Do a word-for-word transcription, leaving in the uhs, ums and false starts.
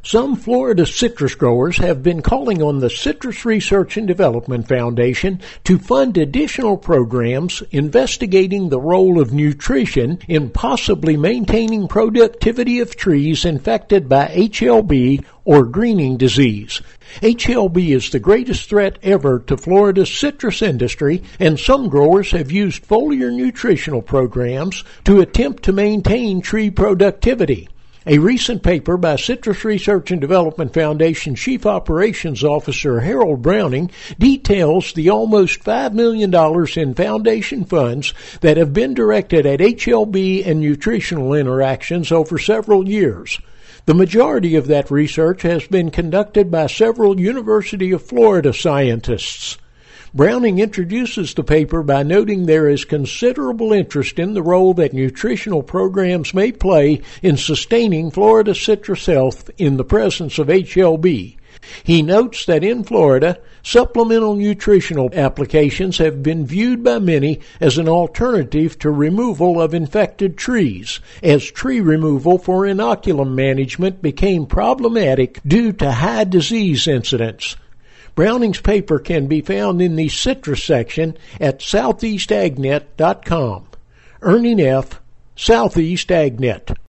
Some Florida citrus growers have been calling on the Citrus Research and Development Foundation to fund additional programs investigating the role of nutrition in possibly maintaining productivity of trees infected by H L B or greening disease. H L B is the greatest threat ever to Florida's citrus industry, and some growers have used foliar nutritional programs to attempt to maintain tree productivity. A recent paper by Citrus Research and Development Foundation Chief Operations Officer Harold Browning details the almost five million dollars in foundation funds that have been directed at H L B and nutritional interactions over several years. The majority of that research has been conducted by several University of Florida scientists. Browning introduces the paper by noting there is considerable interest in the role that nutritional programs may play in sustaining Florida citrus health in the presence of H L B. He notes that in Florida, supplemental nutritional applications have been viewed by many as an alternative to removal of infected trees, as tree removal for inoculum management became problematic due to high disease incidence. Browning's paper can be found in the citrus section at southeast ag net dot com. Ernie Neff, Southeast Ag Net.